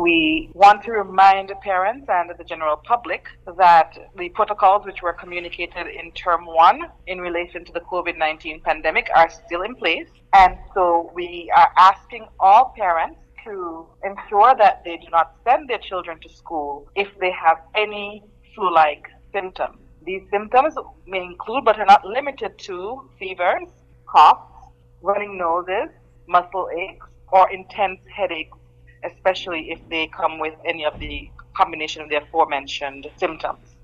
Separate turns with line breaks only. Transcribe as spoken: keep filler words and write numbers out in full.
We want to remind parents and the general public that the protocols which were communicated in term one in relation to the COVID nineteen pandemic are still in place. And so we are asking all parents to ensure that they do not send their children to school if they have any flu-like symptoms. These symptoms may include, but are not limited to, fevers, coughs, running noses, muscle aches, or intense headaches, especially if they come with any of the combination of the aforementioned symptoms.